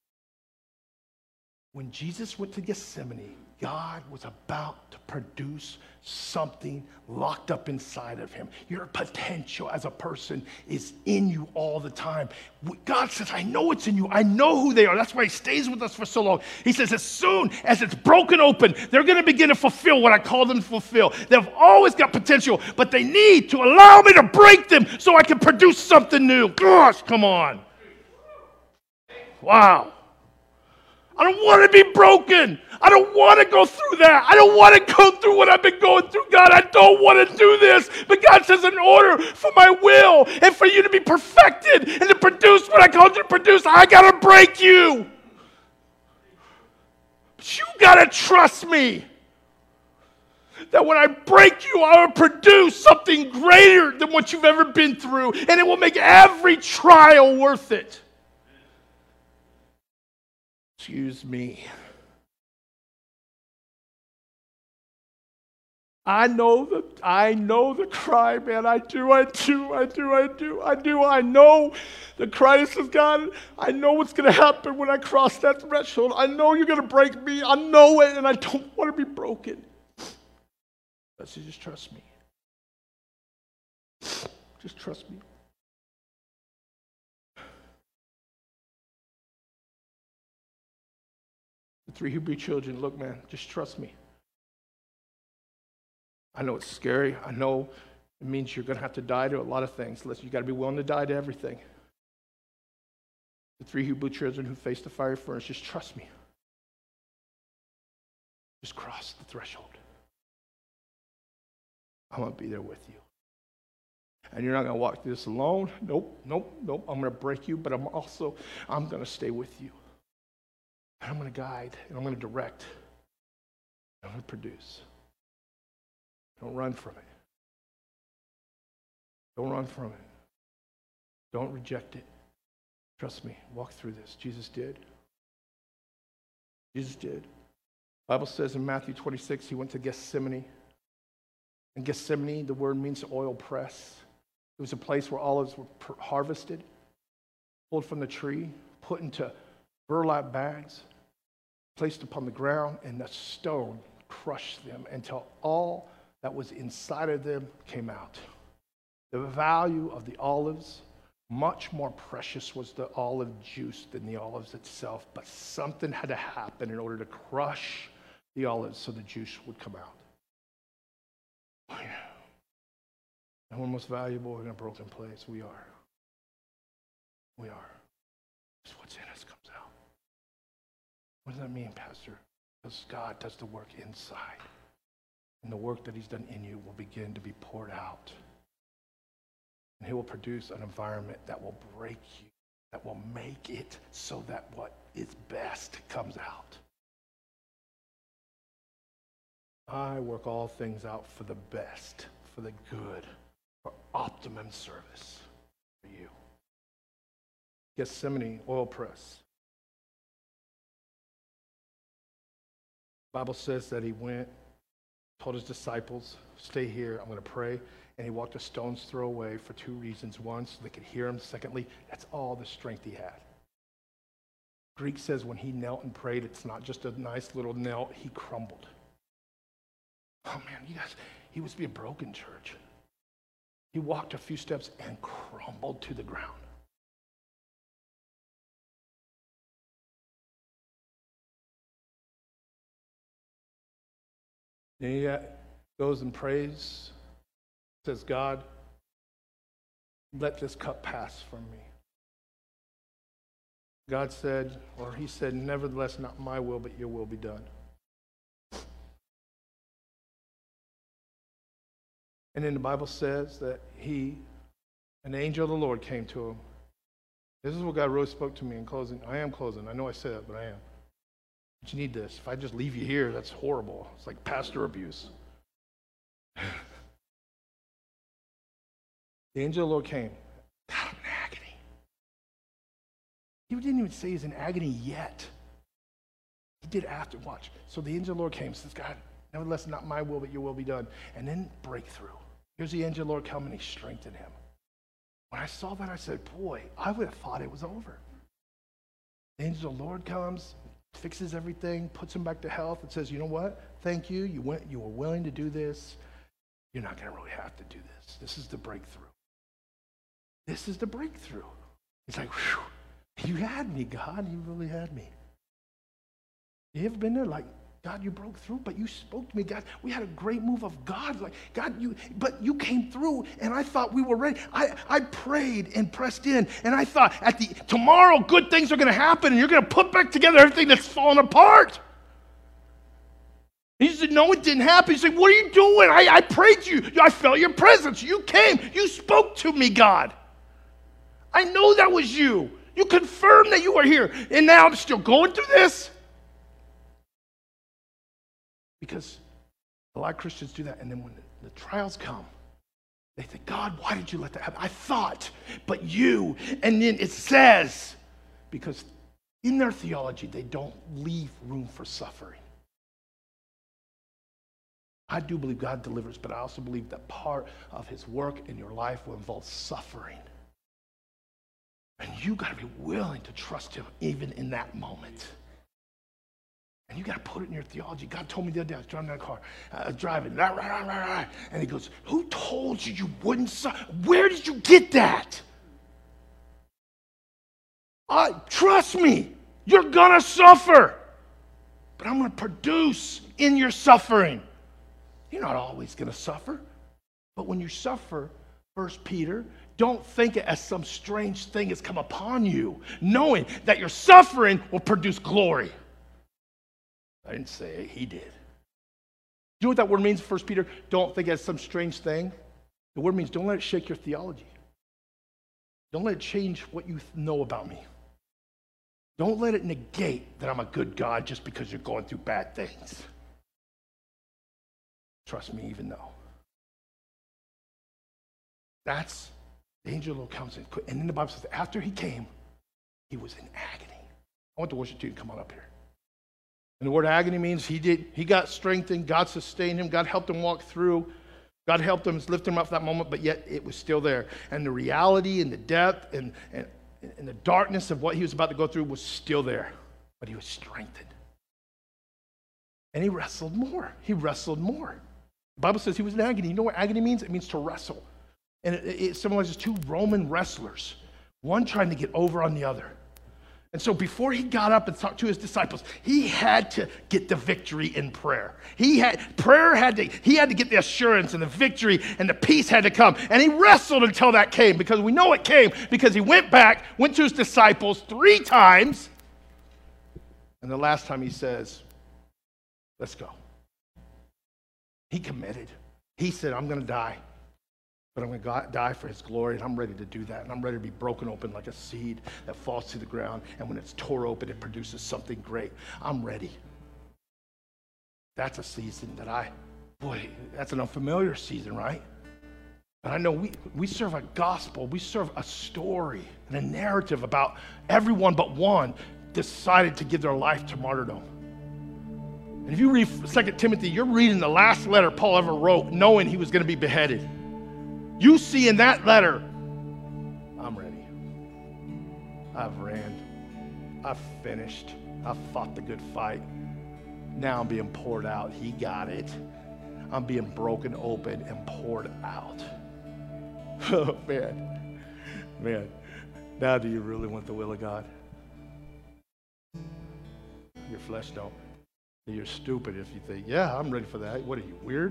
[SPEAKER 1] When Jesus went to Gethsemane, God was about to produce something locked up inside of him. Your potential as a person is in you all the time. God says, I know it's in you. I know who they are. That's why he stays with us for so long. He says, as soon as it's broken open, they're going to begin to fulfill what I call them to fulfill. They've always got potential, but they need to allow me to break them so I can produce something new. Gosh, come on. Wow. I don't want to be broken. I don't want to go through that. I don't want to go through what I've been going through. God, I don't want to do this. But God says in order for my will and for you to be perfected and to produce what I called you to produce, I got to break you. But you got to trust me that when I break you, I will produce something greater than what you've ever been through, and it will make every trial worth it. Excuse me. I know the cry, man. I know the cry says, God, I know what's going to happen when I cross that threshold. I know you're going to break me. I know it, and I don't want to be broken. But so just trust me. Just trust me. The 3 Hebrew children, look, man, just trust me. I know it's scary. I know it means you're going to have to die to a lot of things. Listen, you got to be willing to die to everything. The 3 Hebrew children who faced the fiery furnace, just trust me. Just cross the threshold. I'm going to be there with you. And you're not going to walk through this alone. Nope. I'm going to break you, but I'm going to stay with you. And I'm going to guide, and I'm going to direct. I'm going to produce. Don't run from it. Don't run from it. Don't reject it. Trust me. Walk through this. Jesus did. Jesus did. The Bible says in Matthew 26, he went to Gethsemane. In Gethsemane, the word means oil press. It was a place where olives were harvested, pulled from the tree, put into burlap bags, placed upon the ground, and the stone crushed them until all that was inside of them came out. The value of the olives, much more precious was the olive juice than the olives itself, but something had to happen in order to crush the olives so the juice would come out. Oh, yeah. And we're most valuable in a broken place. We are. We are. It's what's in us comes out. What does that mean, Pastor? Because God does the work inside. And the work that he's done in you will begin to be poured out. And he will produce an environment that will break you, that will make it so that what is best comes out. I work all things out for the best, for the good, for optimum service for you. Gethsemane oil press. The Bible says that he went, told his disciples, stay here, I'm going to pray. And he walked a stone's throw away for 2 reasons. One, so they could hear him. Secondly, that's all the strength he had. Greek says when he knelt and prayed, it's not just a nice little knelt, he crumbled. Oh man, you guys, he was being broken, church. He walked a few steps and crumbled to the ground. Then he goes and prays, says, God, let this cup pass from me. God said, or he said, nevertheless, not my will, but your will be done. And then the Bible says that an angel of the Lord came to him. This is what God really spoke to me in closing. I am closing. I know I said it, but I am. But you need this. If I just leave you here, that's horrible. It's like pastor abuse. The angel of the Lord came. God, I'm in agony. He didn't even say he's in agony yet. He did after. Watch. So the angel of the Lord came and says, God, nevertheless, not my will, but your will be done. And then breakthrough. Here's the angel of the Lord coming, and he strengthened him. When I saw that, I said, boy, I would have thought it was over. The angel of the Lord comes, fixes everything, puts him back to health, and says, you know what? Thank you. You were willing to do this. You're not going to really have to do this. This is the breakthrough. This is the breakthrough. He's like, whew, you had me, God. You really had me. You ever been there like, God, you broke through, but you spoke to me. God, we had a great move of God. Like, God, but you came through, and I thought we were ready. I prayed and pressed in, and I thought tomorrow good things are going to happen, and you're going to put back together everything that's fallen apart. He said, no, it didn't happen. He said, what are you doing? I prayed to you. I felt your presence. You came. You spoke to me, God. I know that was you. You confirmed that you were here, and now I'm still going through this. Because a lot of Christians do that, and then when the trials come, they think, God, why did you let that happen? I thought, but you. And then it says, because in their theology, they don't leave room for suffering. I do believe God delivers, but I also believe that part of his work in your life will involve suffering. And you got to be willing to trust him even in that moment. And you got to put it in your theology. God told me the other day, I was driving that car, driving, and he goes, who told you you wouldn't suffer? Where did you get that? Trust me, you're going to suffer. But I'm going to produce in your suffering. You're not always going to suffer. But when you suffer, 1 Peter, don't think it as some strange thing has come upon you, knowing that your suffering will produce glory. I didn't say it, he did. You know what that word means, 1 Peter? Don't think as some strange thing. The word means don't let it shake your theology. Don't let it change what you know about me. Don't let it negate that I'm a good God just because you're going through bad things. Trust me, even though. That's the angel of the Lord comes in. And then the Bible says that after he came, he was in agony. I want the worship team to come on up here. And the word agony means he got strengthened, God sustained him, God helped him walk through, God helped him, lift him up that moment, but yet it was still there. And the reality and the depth and the darkness of what he was about to go through was still there, but he was strengthened. And he wrestled more. He wrestled more. The Bible says he was in agony. You know what agony means? It means to wrestle. And it symbolizes two Roman wrestlers, one trying to get over on the other. And so before he got up and talked to his disciples, he had to get the victory in prayer. He had to get the assurance and the victory and the peace had to come. And he wrestled until that came, because we know it came because he went to his disciples 3 times. And the last time he says, let's go. He committed. He said, I'm going to die. But I'm going to die for his glory, and I'm ready to do that. And I'm ready to be broken open like a seed that falls to the ground. And when it's tore open, it produces something great. I'm ready. That's a season that that's an unfamiliar season, right? But I know we serve a gospel. We serve a story and a narrative about everyone but one decided to give their life to martyrdom. And if you read 2 Timothy, you're reading the last letter Paul ever wrote, knowing he was going to be beheaded. You see in that letter, I'm ready. I've ran. I've finished. I've fought the good fight. Now I'm being poured out. He got it. I'm being broken open and poured out. Oh, man. Man. Now do you really want the will of God? Your flesh don't. You're stupid if you think, yeah, I'm ready for that. What are you, weird?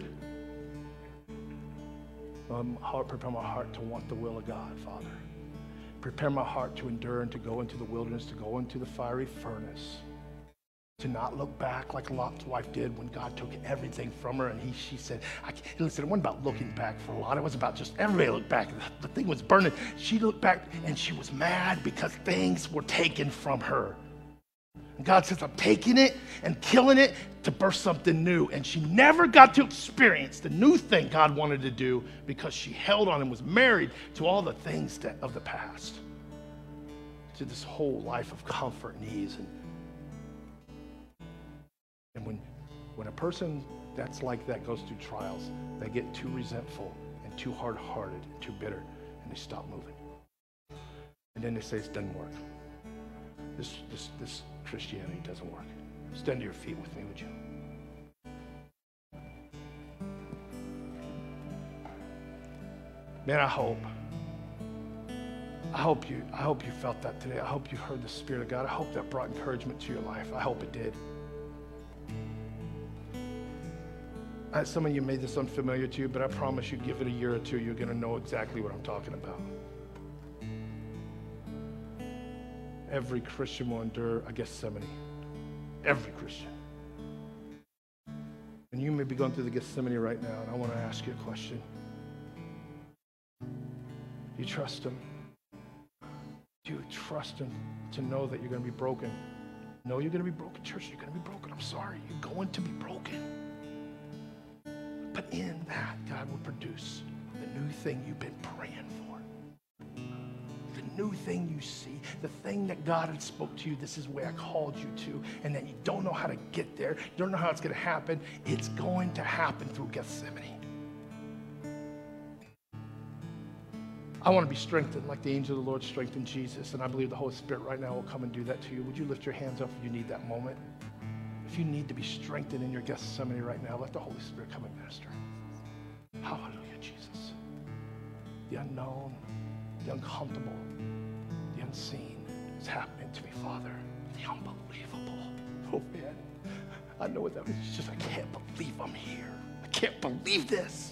[SPEAKER 1] Prepare my heart to want the will of God, Father. Prepare my heart to endure and to go into the wilderness, to go into the fiery furnace, to not look back like Lot's wife did when God took everything from her. And she said, listen, it wasn't about looking back for a lot. It was about just everybody looked back. The thing was burning. She looked back and she was mad because things were taken from her. And God says, I'm taking it and killing it to birth something new. And she never got to experience the new thing God wanted to do because she held on and was married to all the things of the past, to this whole life of comfort and ease. And when a person that's like that goes through trials, they get too resentful and too hard-hearted and too bitter, and they stop moving. And then they say, it doesn't work. This Christianity doesn't work. Stand to your feet with me, would you? Man, I hope you felt that today. I hope you heard the Spirit of God. I hope that brought encouragement to your life. I hope it did. Some of you made this unfamiliar to you, but I promise you, give it a year or two, you're going to know exactly what I'm talking about. Every Christian will endure a Gethsemane. Every Christian. And you may be going through the Gethsemane right now, and I want to ask you a question. Do you trust him? Do you trust him to know that you're going to be broken? No, you're going to be broken, church. You're going to be broken. I'm sorry. You're going to be broken. But in that, God will produce the new thing you've been praying for. The new thing you see, the thing that God had spoke to you, this is where I called you to, and that you don't know how to get there, you don't know how it's going to happen. It's going to happen through Gethsemane. I want to be strengthened like the angel of the Lord strengthened Jesus, and I believe the Holy Spirit right now will come and do that to you. Would you lift your hands up if you need that moment? If you need to be strengthened in your Gethsemane right now, let the Holy Spirit come and minister. Hallelujah, Jesus. The unknown, the uncomfortable, the unseen is happening to me, Father. The unbelievable. Oh, man. I know what that means. It's just, I can't believe I'm here. I can't believe this.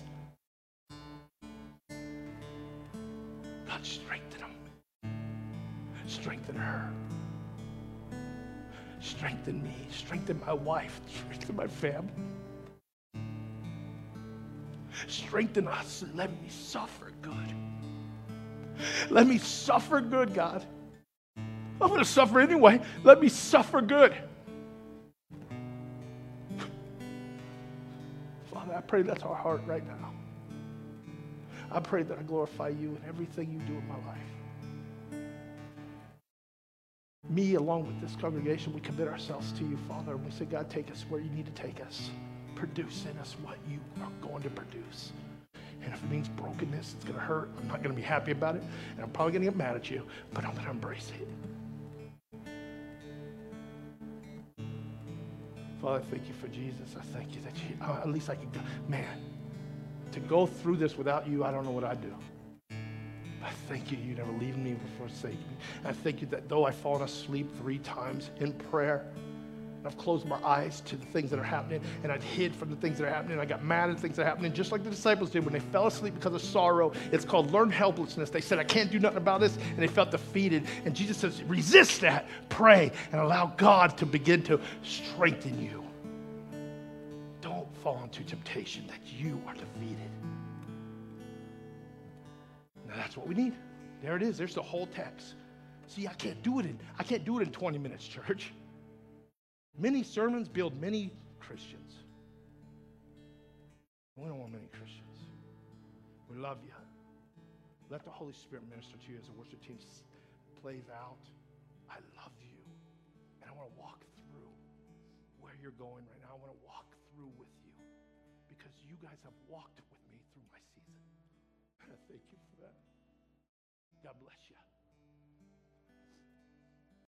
[SPEAKER 1] God, strengthen him. Strengthen her. Strengthen me. Strengthen my wife. Strengthen my family. Strengthen us and let me suffer good. Let me suffer good, God. I'm going to suffer anyway. Let me suffer good. Father, I pray that's our heart right now. I pray that I glorify you in everything you do in my life. Me, along with this congregation, we commit ourselves to you, Father, and we say, God, take us where you need to take us. Produce in us what you are going to produce. And if it means brokenness, it's going to hurt. I'm not going to be happy about it, and I'm probably going to get mad at you, but I'm going to embrace it. Father, I thank you for Jesus. I thank you that you, at least I can go. Man, to go through this without you, I don't know what I'd do. I thank you, you never leave me or forsake me. I thank you that though I've fallen asleep 3 times in prayer, and I've closed my eyes to the things that are happening, and I've hid from the things that are happening, and I got mad at the things that are happening, just like the disciples did when they fell asleep because of sorrow. It's called learned helplessness. They said, I can't do nothing about this, and they felt defeated. And Jesus says, resist that, pray, and allow God to begin to strengthen you. Don't fall into temptation that you are defeated. Now that's what we need. There it is. There's the whole text. See, I can't do it in 20 minutes, church. Many sermons build many Christians. We don't want many Christians. We love you. Let the Holy Spirit minister to you as the worship team plays out. I love you. And I want to walk through where you're going right now. I want to walk through with you because you guys have walked with me through my season. And I thank you for that. God bless you.